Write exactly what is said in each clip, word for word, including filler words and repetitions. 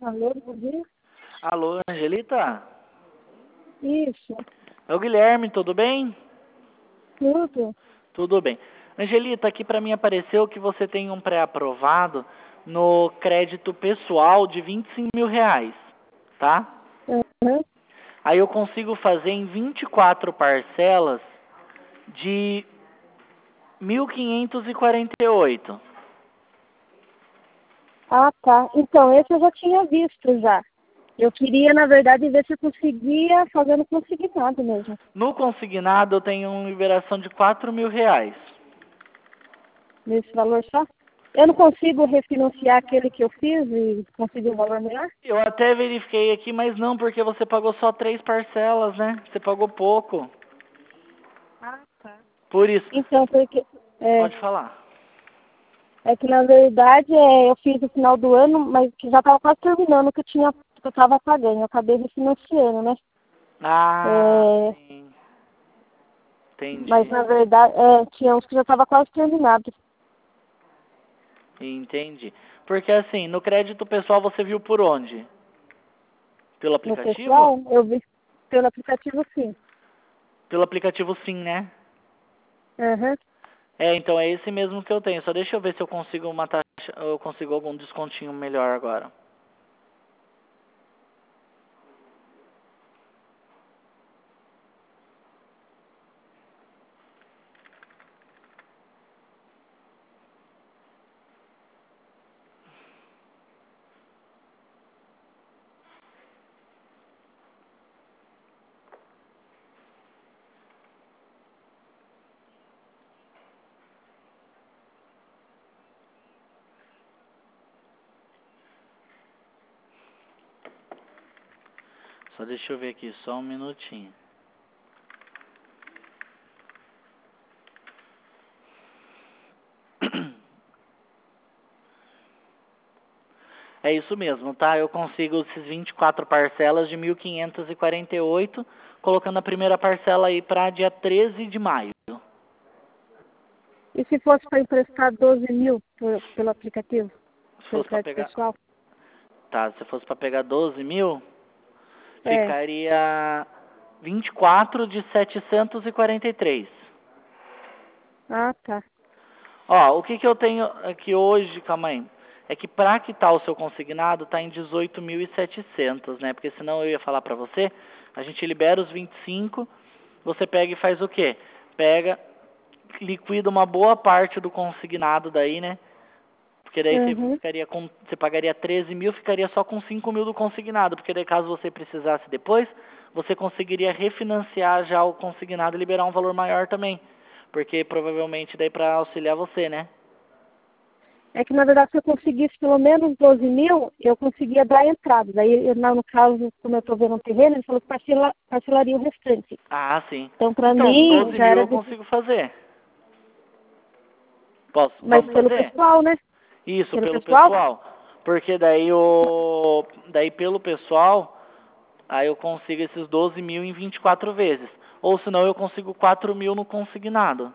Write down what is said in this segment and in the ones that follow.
Alô, bom dia. Alô, Angelita? Isso, É o Guilherme, tudo bem? tudo. Tudo bem. Angelita, aqui para mim apareceu que você tem um pré-aprovado no crédito pessoal de vinte e cinco mil reais, tá? Uhum. Aí eu consigo fazer em vinte e quatro parcelas de mil quinhentos e quarenta e oito. Ah, tá. Então, esse eu já tinha visto já. Eu queria, na verdade, ver se eu conseguia fazer no consignado mesmo. No consignado eu tenho uma liberação de quatro mil reais. Nesse valor só. Eu não consigo refinanciar aquele que eu fiz e conseguir um valor melhor? Eu até verifiquei aqui, mas não, porque você pagou só três parcelas, né? Você pagou pouco. Ah, tá. Por isso, Então, porque... É, pode falar. é que, na verdade, é, eu fiz no final do ano, mas que já estava quase terminando o que eu tinha, que eu estava pagando. Eu acabei refinanciando, né? Ah, É, sim. mas, Entendi. na verdade, é, tinha uns que já estava quase terminado. Entendi. Porque assim, no crédito pessoal você viu por onde? Pelo No aplicativo? pessoal, eu vi pelo aplicativo, sim. Pelo aplicativo sim, né? Aham. É, então é esse mesmo que eu tenho. Só deixa eu ver se eu consigo uma taxa, eu consigo algum descontinho melhor agora. Só deixa eu ver aqui, só um minutinho. É isso mesmo, tá? Eu consigo esses vinte e quatro parcelas de mil quinhentos e quarenta e oito, colocando a primeira parcela aí para dia treze de maio. E se fosse para emprestar doze mil por, pelo aplicativo, Se pelo fosse para crédito pegar, pessoal? tá, se fosse para pegar doze mil, É. ficaria vinte e quatro de setecentos e quarenta e três. Ah, tá. Ó, o que que eu tenho aqui hoje, calma aí, é que para quitar o seu consignado tá em dezoito mil e setecentos, né? Porque senão eu ia falar para você, a gente libera os vinte e cinco, você pega e faz o quê? Pega, liquida uma boa parte do consignado daí, né? Porque daí você Uhum. ficaria com, você pagaria treze mil, ficaria só com cinco mil do consignado, porque daí caso você precisasse depois, você conseguiria refinanciar já o consignado e liberar um valor maior também. Porque provavelmente daí para auxiliar você, né? É que, na verdade, se eu conseguisse pelo menos doze mil, eu conseguia dar a entrada. Daí, eu, no caso, como eu estou vendo um terreno, ele falou que parcela, parcelaria o restante. Ah, sim. Então, para Então, mim, doze já mil era... eu De... consigo fazer. Posso, Mas vamos pelo fazer? pessoal, né? Isso, Pelo pelo pessoal? pessoal. Porque daí o. Daí pelo pessoal, aí eu consigo esses doze mil em vinte e quatro vezes. Ou senão eu consigo quatro mil no consignado.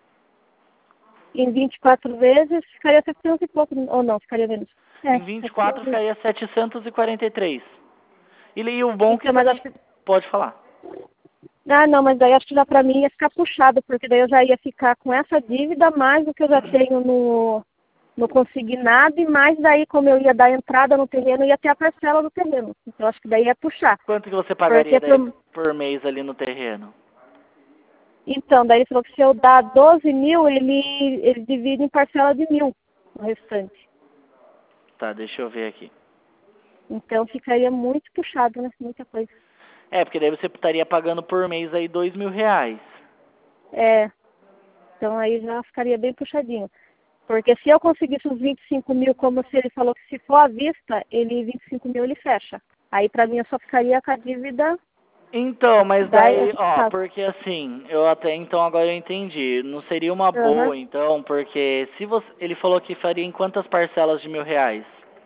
Em vinte e quatro vezes, ficaria setecentos e pouco, ou não, ficaria menos. É, Em vinte e quatro setecentos. ficaria setecentos e quarenta e três. E e o bom que Então, mas também. acho que... Pode falar. Ah, não, mas daí acho que já para mim ia ficar puxado, porque daí eu já ia ficar com essa dívida, mais do que eu já tenho no, no consignado, e mais daí, como eu ia dar entrada no terreno, ia ter a parcela do terreno. Então, acho que daí ia puxar. Quanto que você Porque, pagaria daí pro... por mês ali no terreno? então, daí ele falou que se eu dar doze mil, ele, ele divide em parcela de mil, o restante. Tá, deixa eu ver aqui. Então, ficaria muito puxado, né? Muita coisa. É, porque daí você estaria pagando por mês aí dois mil reais. É, então aí já ficaria bem puxadinho. Porque se eu conseguisse os vinte e cinco mil, como se ele falou que se for à vista, ele vinte e cinco mil ele fecha. Aí pra mim eu só ficaria com a dívida Então, mas da daí, ó, resultado. porque assim, eu até então agora eu entendi. Não seria uma Aham. boa, então, porque se você, ele falou que faria em quantas parcelas de mil reais?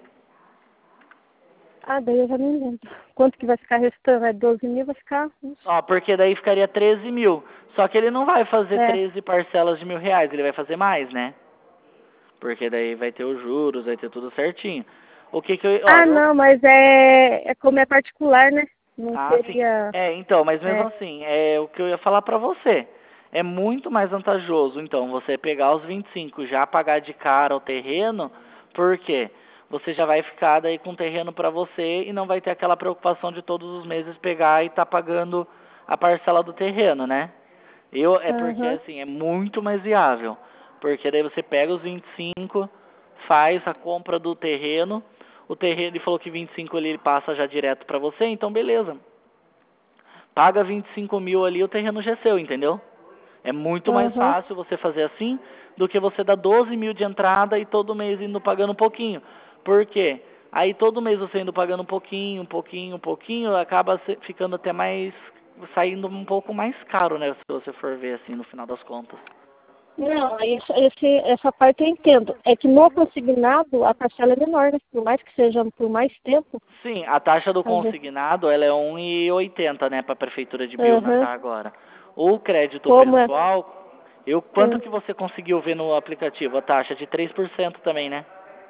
Ah, daí eu já não lembro. Quanto que vai ficar restando? É doze mil, vai ficar uns... Ó, porque daí ficaria treze mil. Só que ele não vai fazer É. treze parcelas de mil reais, ele vai fazer mais, né? Porque daí vai ter os juros, vai ter tudo certinho. O que que eu... Ó, Ah, eu- não, mas é, é como é particular, né? Não Ah, sim. seria... É, então, mas mesmo É. assim, é o que eu ia falar pra você. É muito mais vantajoso, então, você pegar os vinte e cinco, já pagar de cara o terreno, porque você já vai ficar daí com o terreno pra você e não vai ter aquela preocupação de todos os meses pegar e tá pagando a parcela do terreno, né? Eu, é porque, Aham. assim, é muito mais viável. Porque daí você pega os vinte e cinco, faz a compra do terreno, o terreno, ele falou que vinte e cinco ali ele passa já direto pra você, então beleza. Paga vinte e cinco mil ali, o terreno já é seu, entendeu? É muito mais Aham. fácil você fazer assim do que você dar doze mil de entrada e todo mês indo pagando um pouquinho. Por quê? Aí todo mês você indo pagando um pouquinho, um pouquinho, um pouquinho, acaba se- ficando até mais, saindo um pouco mais caro, né? Se você for ver assim no final das contas. Não, aí esse, esse- essa parte eu entendo. É que no consignado a parcela é menor, né? Por mais que seja por mais tempo. Sim, a taxa do Às vezes. consignado ela é um e oitenta, né, para a prefeitura de Biúna Aham. tá agora. O crédito Como é? pessoal, eu quanto Hum. que você conseguiu ver no aplicativo? A taxa de três por cento também, né?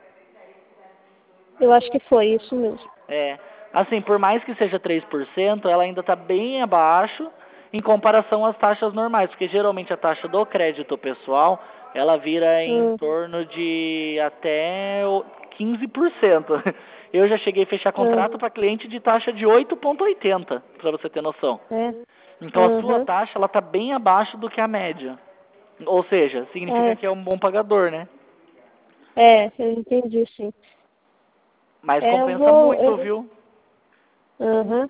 Eu acho que foi isso mesmo. É, assim, por mais que seja três por cento, ela ainda está bem abaixo em comparação às taxas normais, porque geralmente a taxa do crédito pessoal, ela vira em Hum. torno de até o quinze por cento. Eu já cheguei a fechar Hum. contrato para cliente de taxa de oito vírgula oitenta, para você ter noção. É. Então a sua Aham. taxa ela está bem abaixo do que a média. Ou seja, significa É. que é um bom pagador, né? É, eu entendi, sim. Mas É, eu compensa vou. muito, Eu... viu? Aham.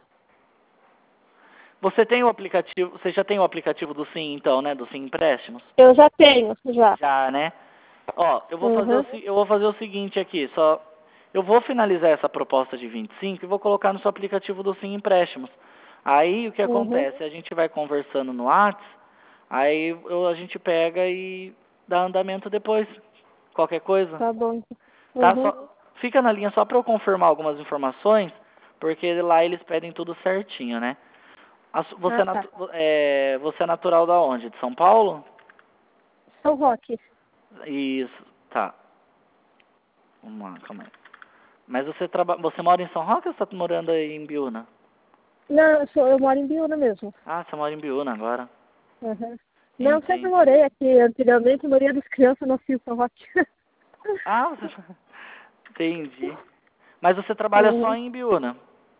Você tem o aplicativo, você já tem o aplicativo do Sim, então, né, do Sim Empréstimos? Eu já tenho, já. Já, né? Ó, eu vou fazer o, Aham. se- eu vou fazer o seguinte aqui, só eu vou finalizar essa proposta de vinte e cinco e vou colocar no seu aplicativo do Sim Empréstimos. Aí o que Uhum. acontece? A gente vai conversando no Whats, aí eu- a gente pega e dá andamento depois. Qualquer coisa, Tá bom. tá? Uhum. Só fica na linha só para eu confirmar algumas informações, porque lá eles pedem tudo certinho, né? A su- Você Ah, é, tá. natu- é, você é natural da onde? De São Paulo? São Roque. Isso, tá. Vamos lá, calma aí. Mas você traba... você mora em São Roque ou você tá morando aí em Biúna? Não, eu, sou, eu moro em Biúna mesmo. Ah, você mora em Biúna agora. Uhum. Não, sempre Entendi. morei aqui. Anteriormente, a maioria das crianças nasciam em São Roque. Ah, você... Entendi. Mas você trabalha só Uhum. em Biúna?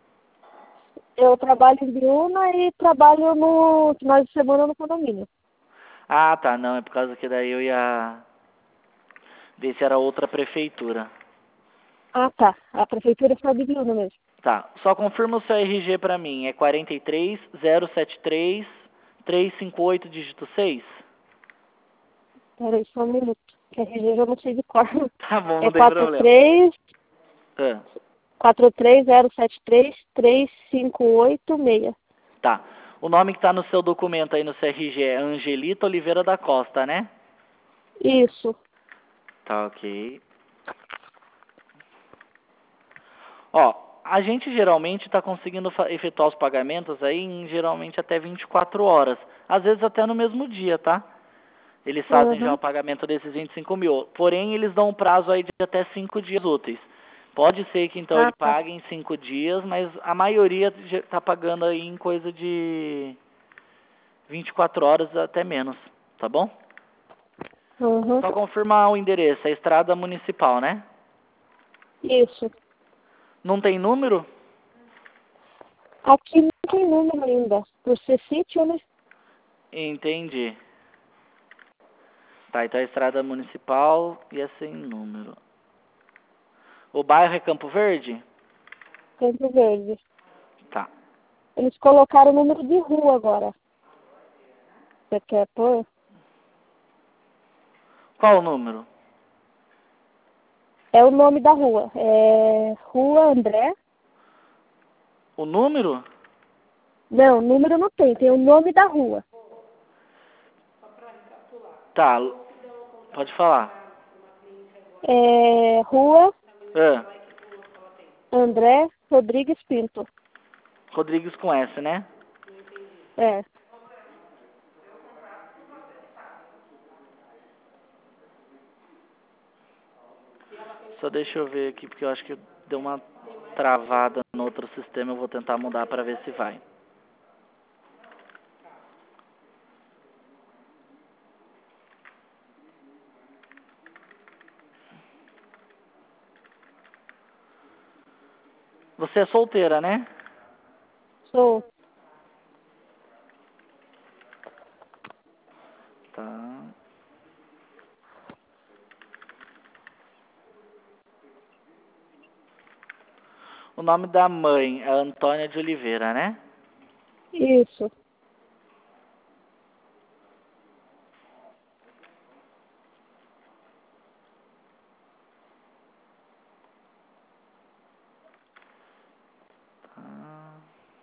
Eu trabalho em Biúna e trabalho no final de semana no condomínio. Ah, tá, não, é por causa que daí eu ia ver se era outra prefeitura. Ah, tá. A prefeitura foi de Biúna mesmo. Tá, só confirma o seu R G pra mim. É quarenta e três zero setenta e três trezentos e cinquenta e oito dígito seis? Peraí, só um minuto. Que a R G eu não sei de cor. Tá bom, É não tem quatro problema. três Ah, quatro três zero sete três três cinco oito seis. tá. O nome que tá no seu documento aí no seu R G é Angelita Oliveira da Costa, né? Isso. Tá, ok. Ó, a gente geralmente está conseguindo fa- efetuar os pagamentos aí em geralmente até vinte e quatro horas. Às vezes até no mesmo dia, tá? Eles fazem já o Uhum. pagamento desses vinte e cinco mil. Porém, eles dão um prazo aí de até cinco dias úteis. Pode ser que então Ah, ele tá. pague em cinco dias, mas a maioria está pagando aí em coisa de vinte e quatro horas até menos, tá bom? Uhum. Só confirmar o endereço, é Estrada Municipal, né? Isso. Não tem número? Aqui não tem número ainda. Por ser sítio, né? Entendi. Tá, então é Estrada Municipal e é sem número. O bairro é Campo Verde? Campo Verde. Tá. Eles colocaram o número de rua agora. Você quer pôr? Qual o número? É o nome da rua. É Rua André. O número? Não, número não tem. Tem o nome da rua. Tá, pode falar. É Rua Ah, André Rodrigues Pinto. Rodrigues com S, né? É. Só deixa eu ver aqui, porque eu acho que deu uma travada no outro sistema, eu vou tentar mudar para ver se vai. Você é solteira, né? Sou. Tá. O nome da mãe é Antônia de Oliveira, né? Isso. Tá.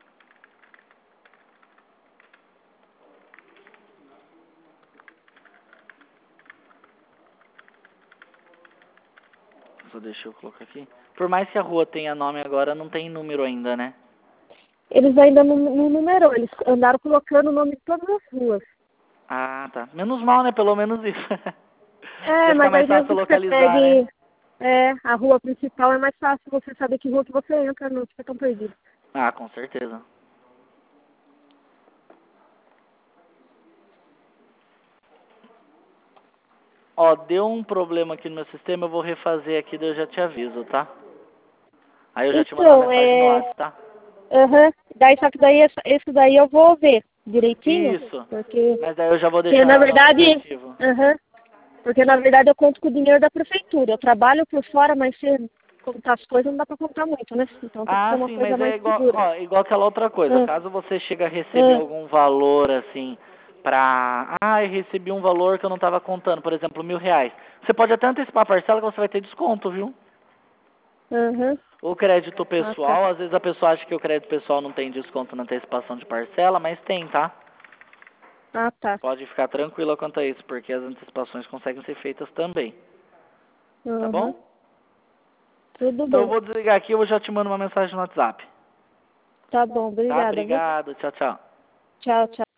Só deixa eu colocar aqui. Por mais que a rua tenha nome agora, não tem número ainda, né? Eles ainda não, não numerou, eles andaram colocando o nome de todas as ruas. Ah, tá. Menos mal, né? Pelo menos isso. É, Já fica mas mais aí fácil mesmo que você localizar, né? pegue é, a rua principal, é mais fácil você saber que rua que você entra, não fica tão perdido. Ah, com certeza. Ó, deu um problema aqui no meu sistema, eu vou refazer aqui, daí eu já te aviso, tá? Aí eu já te mando uma Então, mensagem no é... WhatsApp, tá? Aham. Daí, só que daí, esse esse daí eu vou ver direitinho, Isso. porque... Mas daí eu já vou porque na deixar no verdade... aplicativo. Aham. Porque na verdade eu conto com o dinheiro da prefeitura. Eu trabalho por fora, mas se contar as coisas não dá pra contar muito, né? Então tem que ser Ah, uma sim, coisa mas mais é igual, segura. ó, igual aquela outra coisa. Ah, Caso você chegue a receber ah, algum valor, assim, pra... Ah, eu recebi um valor que eu não estava contando, por exemplo, mil reais. Você pode até antecipar a parcela que você vai ter desconto, viu? aham. O crédito Ah, tá. pessoal, às vezes a pessoa acha que o crédito pessoal não tem desconto na antecipação de parcela, mas tem, tá? Ah, tá. Pode ficar tranquila quanto a isso, porque as antecipações conseguem ser feitas também, tá Aham. bom? Tudo Então eu bem. vou desligar aqui e eu já te mando uma mensagem no WhatsApp. Tá bom, Tá? obrigada, viu? Obrigado, tchau, tchau. Tchau, tchau.